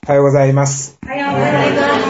おはようございます。 おはようございます。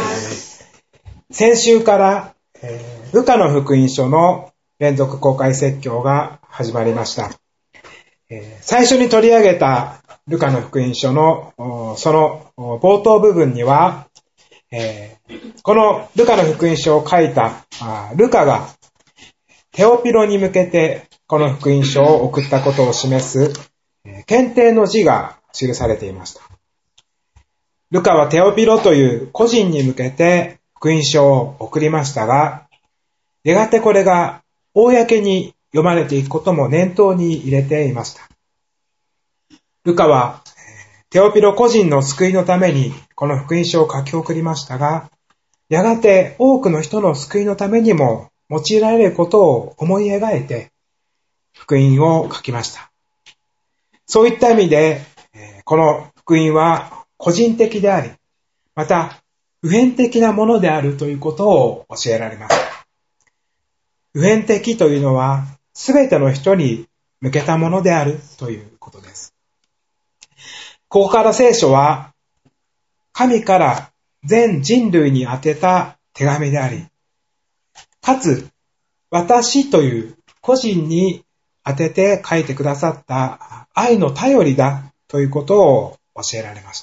先週からルカの福音書の連続公開説教が始まりました。最初に取り上げたルカの福音書のその冒頭部分には、このルカの福音書を書いたルカがテオピロに向けてこの福音書を送ったことを示す検定の字が記されていました。ルカはテオピロという個人に向けて福音書を送りましたが、やがてこれが公に読まれていくことも念頭に入れていました。ルカはテオピロ個人の救いのためにこの福音書を書き送りましたが、やがて多くの人の救いのためにも用いられることを思い描いて福音を書きました。そういった意味で、この福音は個人的であり、また普遍的なものであるということを教えられます。普遍的というのはすべての人に向けたものであるということです。ここから聖書は神から全人類に宛てた手紙であり、かつ私という個人に宛てて書いてくださった愛の頼りだということを教えられました。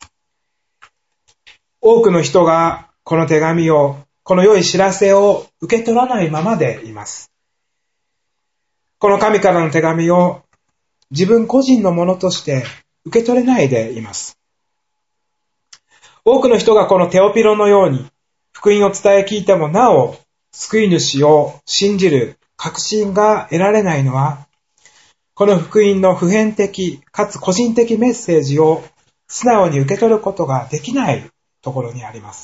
多くの人がこの手紙を、この良い知らせを受け取らないままでいます。この神からの手紙を自分個人のものとして受け取れないでいます。多くの人がこのテオピロのように福音を伝え聞いてもなお救い主を信じる確信が得られないのは、この福音の普遍的かつ個人的メッセージを素直に受け取ることができないところにあります。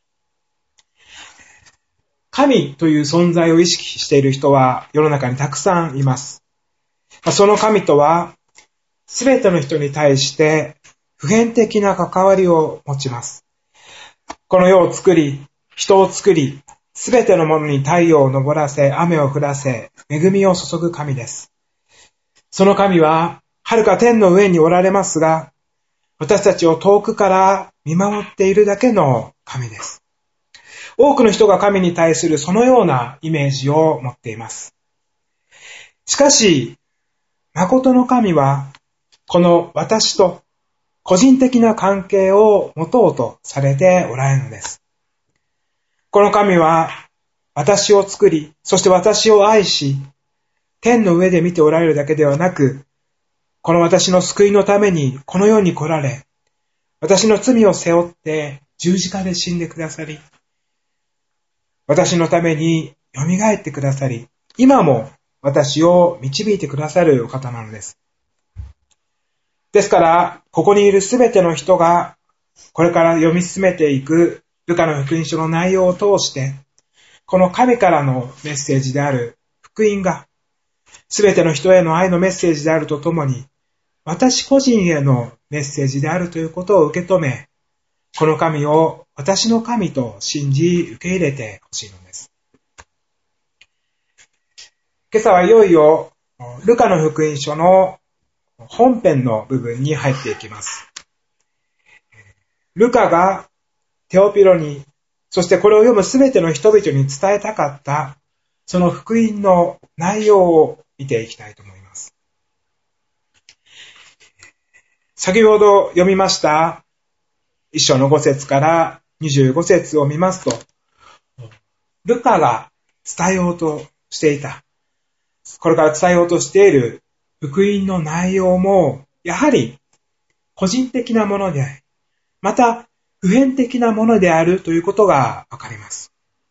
神という存在を意識している人は世の中にたくさんいます。その神とはすべての人に対して普遍的な関わりを持ちます。この世を作り、人を作り、すべてのものに太陽を昇らせ、雨を降らせ、恵みを注ぐ神です。その神は遥か天の上におられますが、私たちを遠くから見守っているだけの神です。多くの人が神に対するそのようなイメージを持っています。しかし、誠の神は、この私と個人的な関係を持とうとされておられるのです。この神は、私を作り、そして私を愛し、天の上で見ておられるだけではなく、この私の救いのためにこの世に来られ、私の罪を背負って十字架で死んでくださり、私のために蘇ってくださり、今も私を導いてくださるお方なのです。ですから、ここにいるすべての人が、これから読み進めていくルカの福音書の内容を通して、この神からのメッセージである福音が、すべての人への愛のメッセージであるとともに、私個人へのメッセージであるということを受け止め、この神を私の神と信じ受け入れてほしいのです。今朝はいよいよルカの福音書の本編の部分に入っていきます。ルカがテオピロに、そしてこれを読むすべての人々に伝えたかったその福音の内容を見ていきたいと思います。先ほど読みました一章の5節から25節を見ますと、ルカが伝えようとしていた、これから伝えようとしている福音の内容も、やはり個人的なものであり、また普遍的なものであるということがわかります。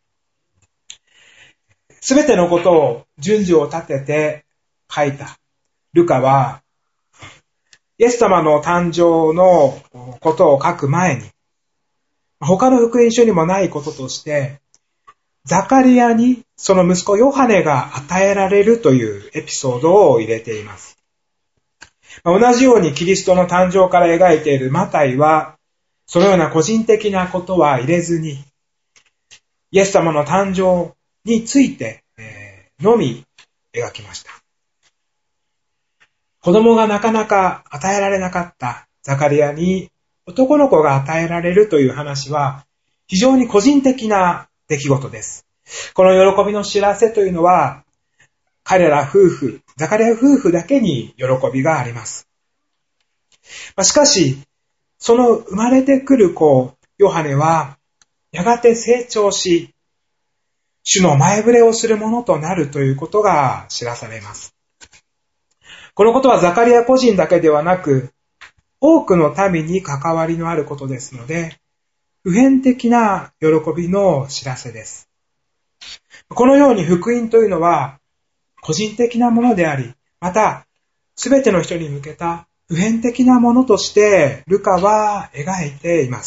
すべてのことを順序を立てて書いたルカは、イエス様の誕生のことを書く前に、他の福音書にもないこととして、ザカリアにその息子ヨハネが与えられるというエピソードを入れています。同じようにキリストの誕生から描いているマタイは、そのような個人的なことは入れずに、イエス様の誕生についてのみ描きました。子供がなかなか与えられなかったザカリアに男の子が与えられるという話は非常に個人的な出来事です。この喜びの知らせというのは彼ら夫婦、ザカリア夫婦だけに喜びがあります。しかし、その生まれてくる子、ヨハネはやがて成長し、主の前触れをするものとなるということが知らされます。このことはザカリア個人だけではなく、多くの民に関わりのあることですので、普遍的な喜びの知らせです。このように福音というのは、個人的なものであり、また、すべての人に向けた普遍的なものとして、ルカは描いています。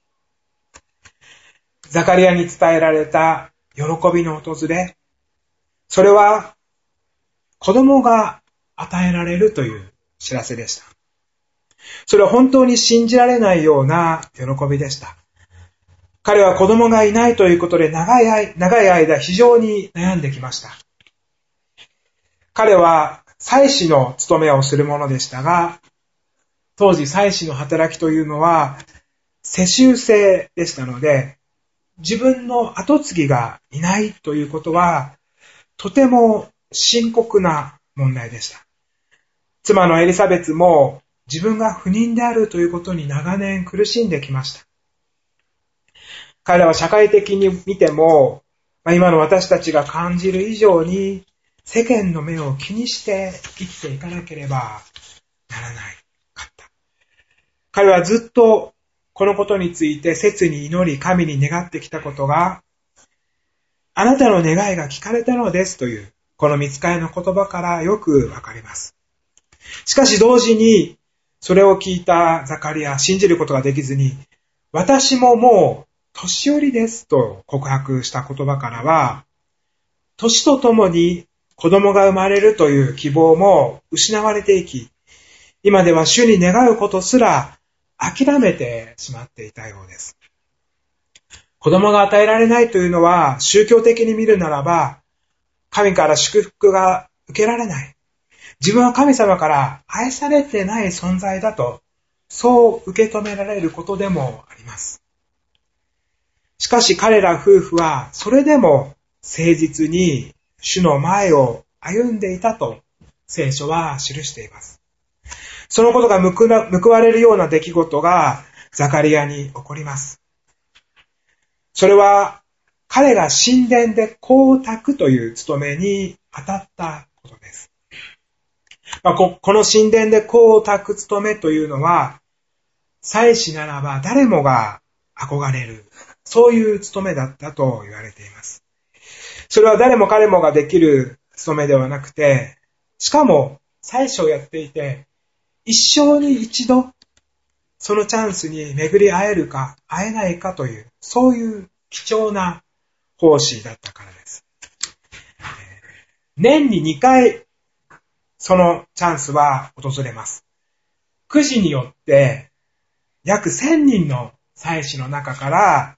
ザカリアに伝えられた喜びの訪れ、それは子供が与えられるという知らせでした。それは本当に信じられないような喜びでした。彼は子供がいないということで長い間非常に悩んできました。彼は祭司の務めをするものでしたが、当時祭司の働きというのは世襲制でしたので、自分の後継ぎがいないということはとても深刻な問題でした。妻のエリザベツも自分が不妊であるということに長年苦しんできました。彼らは社会的に見ても、今の私たちが感じる以上に世間の目を気にして生きていかなければならないかった。彼はずっとこのことについて切に祈り神に願ってきたことが、あなたの願いが聞かれたのですというこの御使いの言葉からよくわかります。しかし同時にそれを聞いたザカリア、信じることができずに、私ももう年寄りですと告白した言葉からは、年とともに子供が生まれるという希望も失われていき、今では主に願うことすら諦めてしまっていたようです。子供が与えられないというのは宗教的に見るならば、神から祝福が受けられない。自分は神様から愛されてない存在だと、そう受け止められることでもあります。しかし彼ら夫婦はそれでも誠実に主の前を歩んでいたと聖書は記しています。そのことが報われるような出来事がザカリアに起こります。それは彼が神殿で香焚くという務めに当たったことです。この神殿で香を焚く務めというのは、祭司ならば誰もが憧れる、そういう務めだったと言われています。それは誰も彼もができる務めではなくて、しかも祭司をやっていて、一生に一度そのチャンスに巡り会えるか会えないかという、そういう貴重な奉仕だったからです。年に2回そのチャンスは訪れます。くじによって約1000人の祭司の中から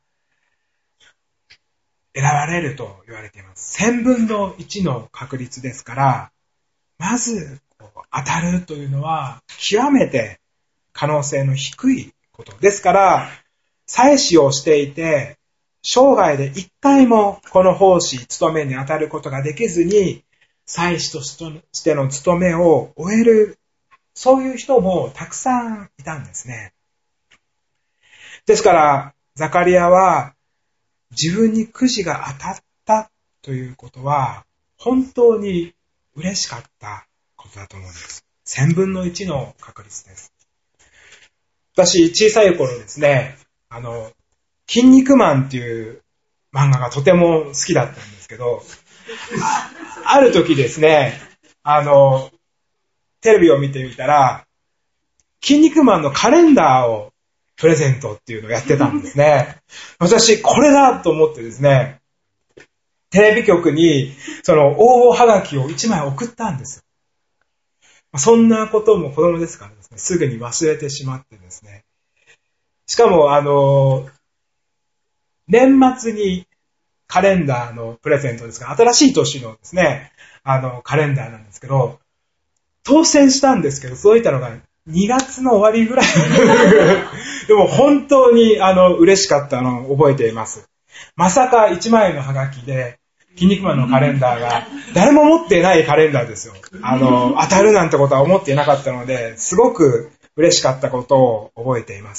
選ばれると言われています。1000分の1の確率ですから、まず当たるというのは極めて可能性の低いことですから、祭司をしていて生涯で1回もこの奉仕務めに当たることができずに、祭司としての務めを終える、そういう人もたくさんいたんですね。ですからザカリアは自分にくじが当たったということは本当に嬉しかったことだと思います。1000分の1の確率です。私小さい頃ですね、筋肉マンっていう漫画がとても好きだったんですけど、ある時ですね、テレビを見てみたら、筋肉マンのカレンダーをプレゼントっていうのをやってたんですね。私、これだと思ってですね、テレビ局にその応募はがきを1枚送ったんですよ。そんなことも子供ですからですね、すぐに忘れてしまってですね。しかも、年末にカレンダーのプレゼントですが、新しい年のですね、カレンダーなんですけど、当選したんですけど、届いたのが 2月の終わりぐらいでも本当に嬉しかったのを覚えています。まさか1枚のハガキで筋肉マンのカレンダーが誰も持っていないカレンダーですよ。当たるなんてことは思っていなかったので、すごく嬉しかったことを覚えています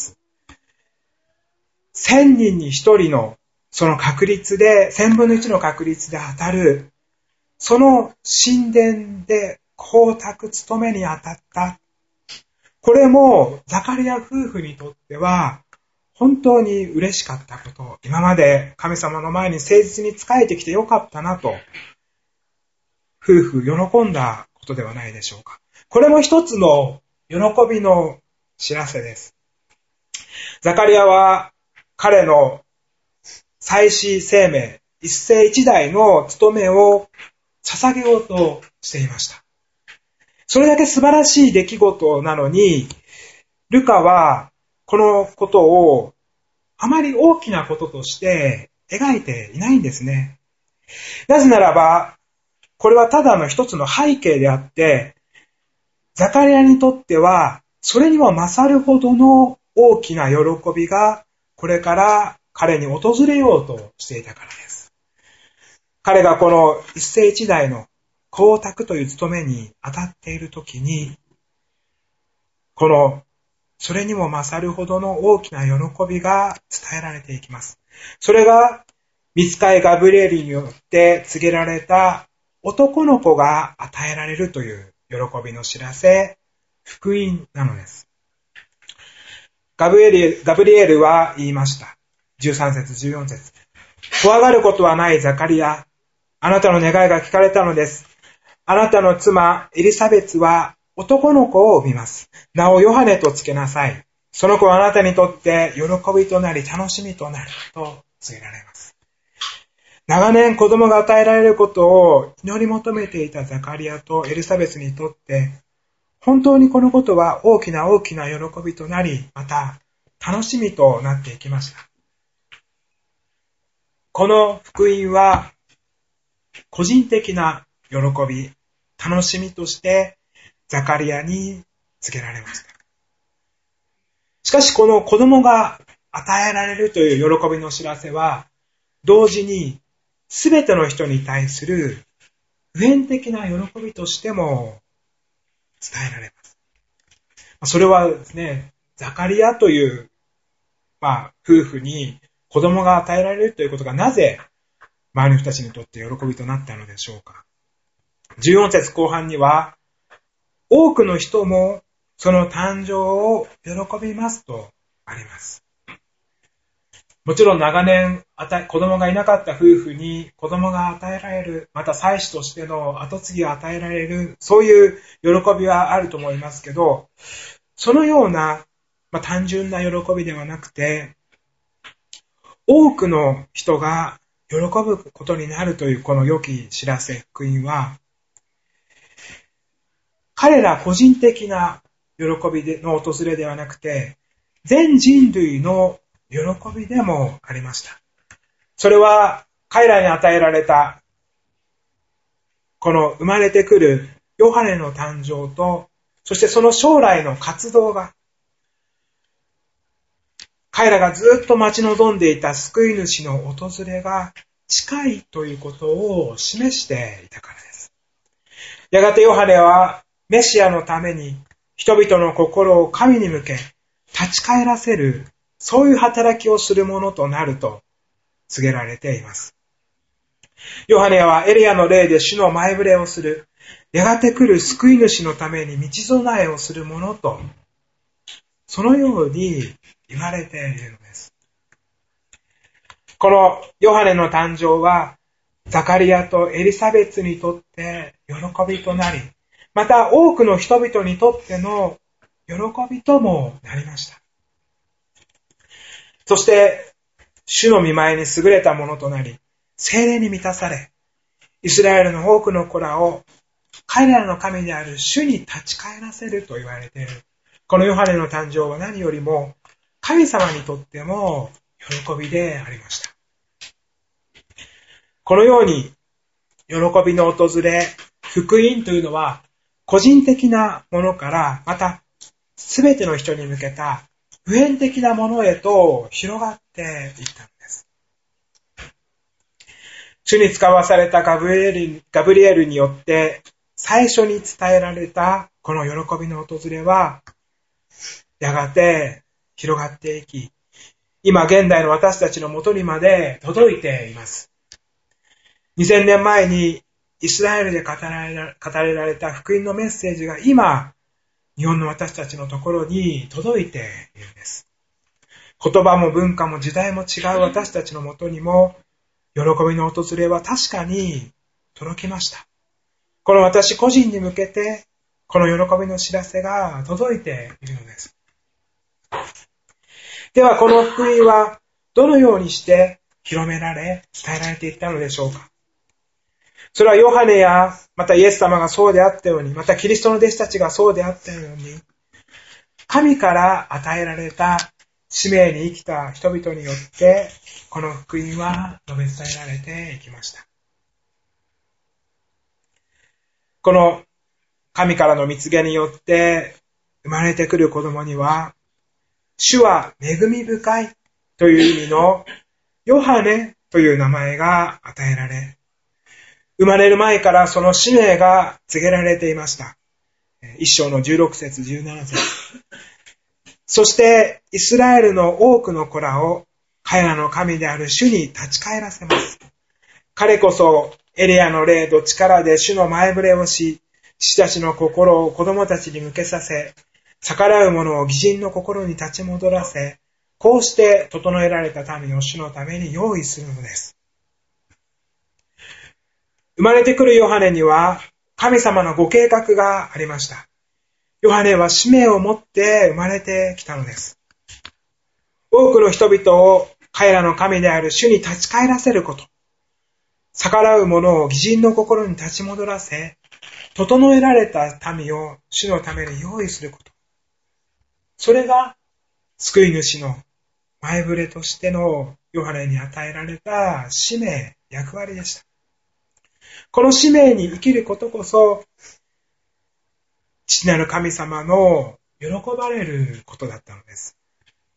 。1000人に1人のその確率で、1000分の1の確率で当たる、その神殿で光沢務めに当たった。これもザカリア夫婦にとっては本当に嬉しかったこと。今まで神様の前に誠実に仕えてきてよかったなと、夫婦喜んだことではないでしょうか。これも一つの喜びの知らせです。ザカリアは彼の祭司生命、一世一代の務めを捧げようとしていました。それだけ素晴らしい出来事なのに、ルカはこのことをあまり大きなこととして描いていないんですね。なぜならば、これはただの一つの背景であって、ザカリアにとってはそれにも勝るほどの大きな喜びがこれから彼に訪れようとしていたからです。彼がこの一世一代の光沢という務めに当たっているときに、それにも勝るほどの大きな喜びが伝えられていきます。それが、御使いガブリエルによって告げられた男の子が与えられるという喜びの知らせ、福音なのです。ガブリエルは言いました。13節、14節。怖がることはないザカリア。あなたの願いが聞かれたのです。あなたの妻エリサベツは男の子を産みます。名をヨハネとつけなさい。その子はあなたにとって喜びとなり楽しみとなると告げられます。長年子供が与えられることを祈り求めていたザカリアとエリザベスにとって本当にこのことは大きな大きな喜びとなり、また楽しみとなっていきました。この福音は個人的な喜び、楽しみとしてザカリアに告げられました。しかしこの子供が与えられるという喜びの知らせは、同時にすべての人に対する普遍的な喜びとしても伝えられます。それはですね、ザカリアという、夫婦に子供が与えられるということがなぜ周りの人たちにとって喜びとなったのでしょうか。14節後半には、多くの人もその誕生を喜びますとあります。もちろん長年子供がいなかった夫婦に子供が与えられる、また妻子としての後継ぎを与えられる、そういう喜びはあると思いますけど、そのような、単純な喜びではなくて、多くの人が喜ぶことになるというこの良き知らせ、福音は、彼ら個人的な喜びの訪れではなくて、全人類の喜びでもありました。それは彼らに与えられたこの生まれてくるヨハネの誕生と、そしてその将来の活動が、彼らがずっと待ち望んでいた救い主の訪れが近いということを示していたからです。やがてヨハネはメシアのために人々の心を神に向け立ち返らせる、そういう働きをするものとなると告げられています。ヨハネはエリアの霊で主の前触れをする、やがて来る救い主のために道備えをするものと、そのように言われているのです。このヨハネの誕生はザカリアとエリサベツにとって喜びとなり、また多くの人々にとっての喜びともなりました。そして主の御前に優れたものとなり、聖霊に満たされ、イスラエルの多くの子らを彼らの神である主に立ち返らせると言われている。このヨハネの誕生は何よりも神様にとっても喜びでありました。このように喜びの訪れ、福音というのは個人的なものから、またすべての人に向けた普遍的なものへと広がっていったのです。主に使わされたガブリエルによって最初に伝えられたこの喜びの訪れは、やがて広がっていき、今現代の私たちのもとにまで届いています。2000年前にイスラエルで語られた福音のメッセージが今、日本の私たちのところに届いているんです。言葉も文化も時代も違う私たちのもとにも、喜びの訪れは確かに届きました。この私個人に向けて、この喜びの知らせが届いているのです。では、この福音はどのようにして広められ、伝えられていったのでしょうか。それはヨハネや、またイエス様がそうであったように、またキリストの弟子たちがそうであったように、神から与えられた使命に生きた人々によって、この福音は述べ伝えられていきました。この神からの蜜源によって生まれてくる子供には、主は恵み深いという意味のヨハネという名前が与えられ、生まれる前からその使命が告げられていました。1章の16節17節。そしてイスラエルの多くの子らを彼らの神である主に立ち返らせます。彼こそエリアの霊と力で主の前触れをし、父たちの心を子供たちに向けさせ、逆らう者を義人の心に立ち戻らせ、こうして整えられた民を主のために用意するのです。生まれてくるヨハネには神様のご計画がありました。ヨハネは使命を持って生まれてきたのです。多くの人々を彼らの神である主に立ち返らせること。逆らう者を義人の心に立ち戻らせ、整えられた民を主のために用意すること。それが救い主の前触れとしてのヨハネに与えられた使命、役割でした。この使命に生きることこそ、父なる神様の喜ばれることだったのです。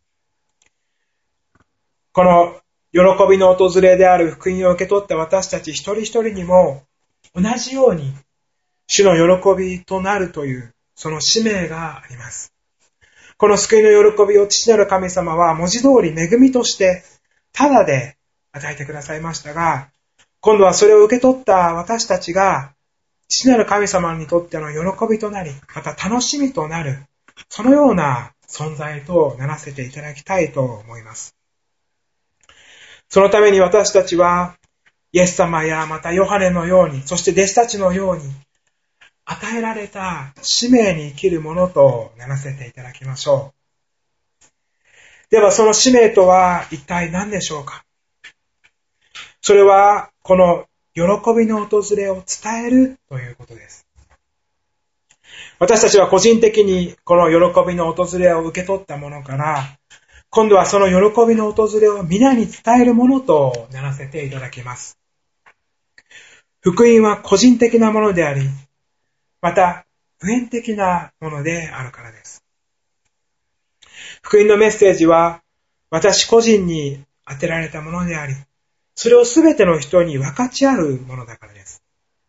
この喜びの訪れである福音を受け取った私たち一人一人にも、同じように主の喜びとなるというその使命があります。この救いの喜びを父なる神様は文字通り恵みとしてただで与えてくださいましたが、今度はそれを受け取った私たちが父なる神様にとっての喜びとなり、また楽しみとなる、そのような存在とならせていただきたいと思います。そのために私たちはイエス様やまたヨハネのように、そして弟子たちのように与えられた使命に生きるものとならせていただきましょう。ではその使命とは一体何でしょうか。それはこの喜びの訪れを伝えるということです。私たちは個人的にこの喜びの訪れを受け取ったものから、今度はその喜びの訪れを皆に伝えるものとならせていただきます。福音は個人的なものであり、また普遍的なものであるからです。福音のメッセージは私個人に当てられたものであり、それをすべての人に分かち合うものだからです。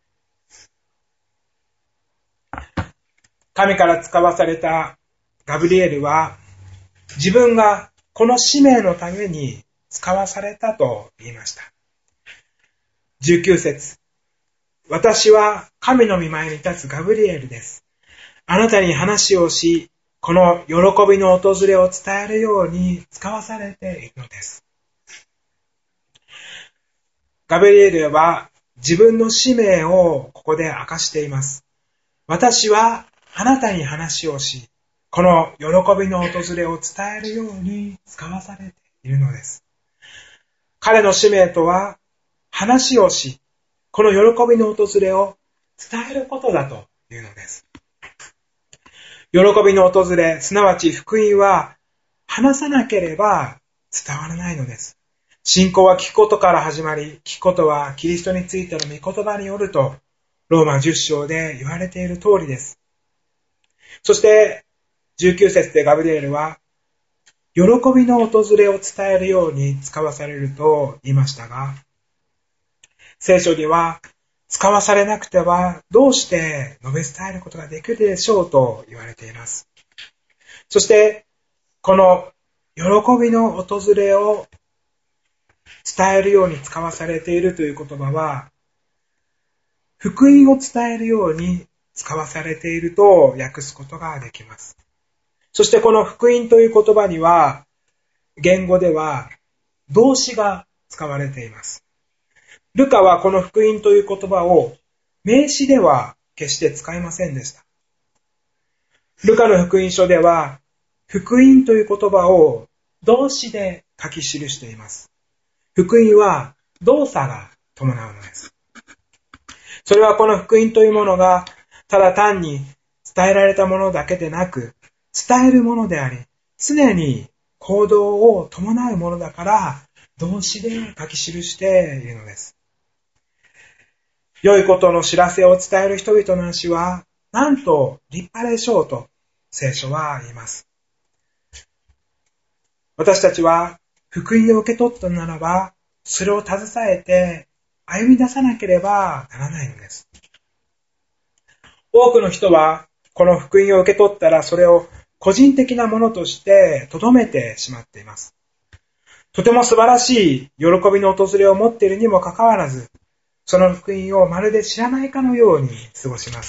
神から使わされたガブリエルは自分がこの使命のために使わされたと言いました。19節。私は神の御前に立つガブリエルです。あなたに話をし、この喜びの訪れを伝えるように使わされているのです。ガブリエルは自分の使命をここで明かしています。私はあなたに話をし、この喜びの訪れを伝えるように使わされているのです。彼の使命とは話をし、この喜びの訪れを伝えることだというのです。喜びの訪れ、すなわち福音は話さなければ伝わらないのです。信仰は聞くことから始まり、聞くことはキリストについての御言葉によると、ローマ10章で言われている通りです。そして、 19節でガブリエルは、喜びの訪れを伝えるように使わされると言いましたが、聖書には、使わされなくてはどうして述べ伝えることができるでしょうと言われています。そして、この喜びの訪れを伝えるように使わされているという言葉は、福音を伝えるように使わされていると訳すことができます。そしてこの福音という言葉には、言語では動詞が使われています。ルカはこの福音という言葉を名詞では決して使いませんでした。ルカの福音書では、福音という言葉を動詞で書き記しています。福音は動作が伴うのです。それはこの福音というものがただ単に伝えられたものだけでなく、伝えるものであり、常に行動を伴うものだから動詞で書き記しているのです。良いことの知らせを伝える人々の足はなんと立派でしょうと聖書は言います。私たちは福音を受け取ったならば、それを携えて歩み出さなければならないのです。多くの人はこの福音を受け取ったらそれを個人的なものとして留めてしまっています。とても素晴らしい喜びの訪れを持っているにもかかわらず、その福音をまるで知らないかのように過ごします。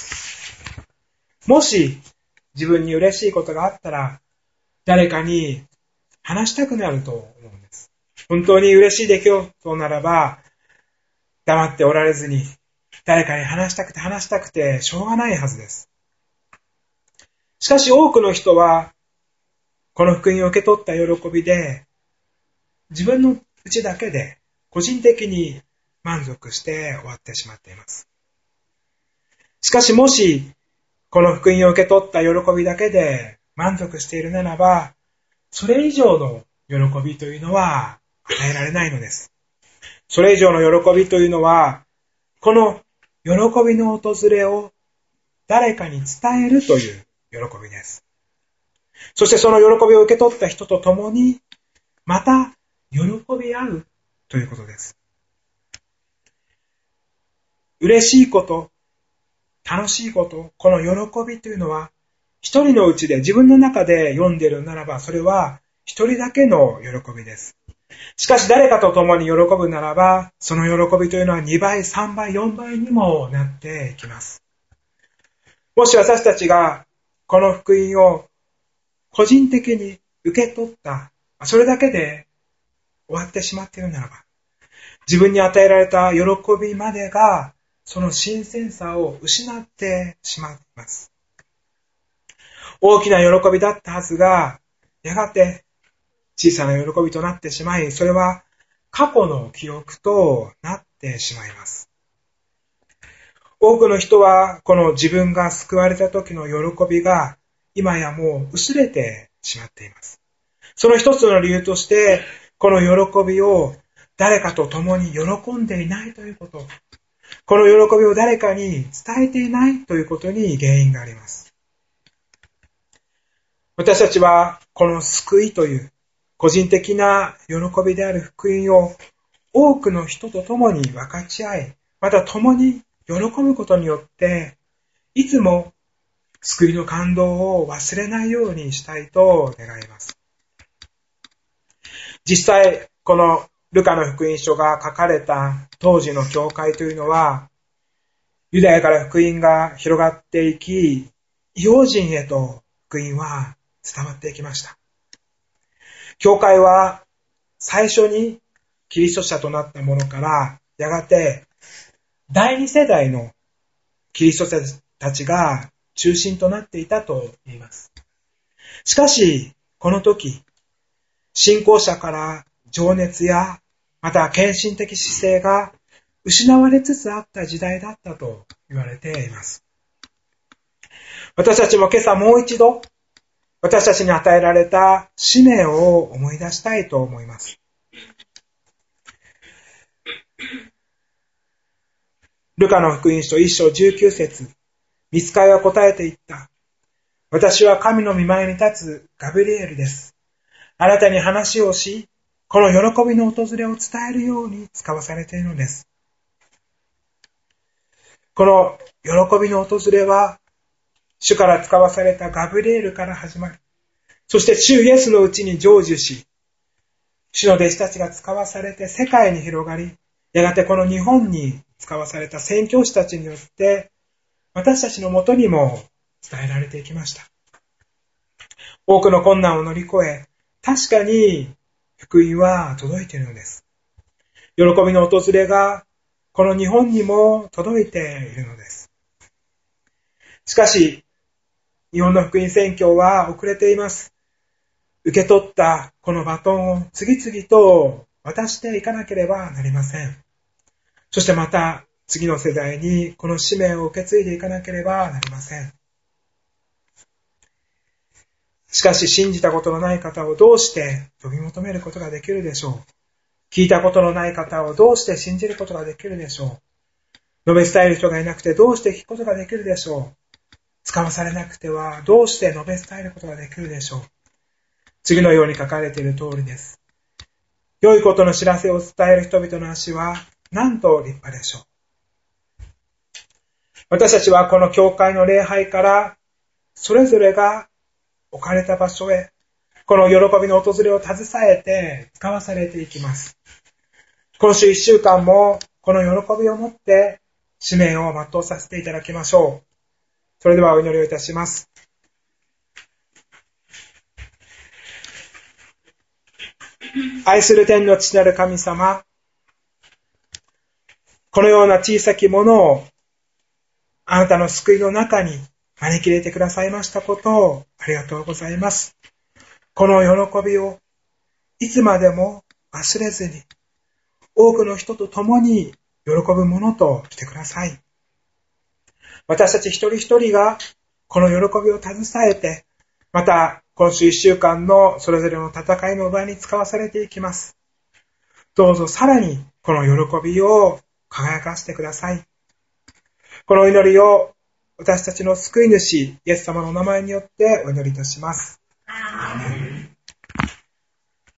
もし自分に嬉しいことがあったら、誰かに話したくなると思うんです。本当に嬉しい出来事ならば、黙っておられずに、誰かに話したくてしょうがないはずです。しかし多くの人は、この福音を受け取った喜びで、自分のうちだけで個人的に満足して終わってしまっています。しかしもし、この福音を受け取った喜びだけで満足しているならば、それ以上の喜びというのは与えられないのです。それ以上の喜びというのは、この喜びの訪れを誰かに伝えるという喜びです。そしてその喜びを受け取った人と共に、また喜び合うということです。嬉しいこと、楽しいこと、この喜びというのは、一人のうちで自分の中で読んでいるならば、それは一人だけの喜びです。しかし誰かと共に喜ぶならば、その喜びというのは2倍、3倍、4倍にもなっていきます。もし私たちがこの福音を個人的に受け取った、それだけで終わってしまっているならば、自分に与えられた喜びまでが、その新鮮さを失ってしまいます。大きな喜びだったはずが、やがて小さな喜びとなってしまい、それは過去の記憶となってしまいます。多くの人はこの自分が救われた時の喜びが今やもう薄れてしまっています。その一つの理由として、この喜びを誰かと共に喜んでいないということ、この喜びを誰かに伝えていないということに原因があります。私たちはこの救いという個人的な喜びである福音を多くの人と共に分かち合い、また共に喜ぶことによって、いつも救いの感動を忘れないようにしたいと願います。実際、このルカの福音書が書かれた当時の教会というのは、ユダヤから福音が広がっていき、異邦人へと福音は伝わっていきました。教会は最初にキリスト者となったものから、やがて第二世代のキリスト者たちが中心となっていたと言います。しかし、この時、信仰者から情熱や、また献身的姿勢が失われつつあった時代だったと言われています。私たちも今朝もう一度、私たちに与えられた使命を思い出したいと思います。ルカの福音書1章19節、御使いは答えて言った。 私は神の御前に立つガブリエルです。あなたに話をし、この喜びの訪れを伝えるように使わされているのです。この喜びの訪れは、主から使わされたガブリエルから始まり、そして主イエスのうちに成就し、主の弟子たちが使わされて世界に広がり、やがてこの日本に使わされた宣教師たちによって、私たちのもとにも伝えられていきました。多くの困難を乗り越え、確かに福音は届いているのです。喜びの訪れがこの日本にも届いているのです。しかし、日本の福音宣教は遅れています。受け取ったこのバトンを次々と渡していかなければなりません。そしてまた次の世代にこの使命を受け継いでいかなければなりません。しかし信じたことのない方をどうして呼び求めることができるでしょう。聞いたことのない方をどうして信じることができるでしょう。述べ伝える人がいなくてどうして聞くことができるでしょう。使わされなくてはどうして述べ伝えることができるでしょう。次のように書かれている通りです。良いことの知らせを伝える人々の足はなんと立派でしょう。私たちはこの教会の礼拝からそれぞれが置かれた場所へこの喜びの訪れを携えて使わされていきます。今週1週間もこの喜びを持って使命を全うさせていただきましょう。それではお祈りをいたします。愛する天の父なる神様、このような小さきものをあなたの救いの中に招き入れてくださいましたことをありがとうございます。この喜びをいつまでも忘れずに多くの人と共に喜ぶものとしてください。私たち一人一人がこの喜びを携えて、また今週1週間のそれぞれの戦いの場に使わされていきます。どうぞさらにこの喜びを輝かせてください。この祈りを私たちの救い主イエス様のお名前によってお祈りいたします。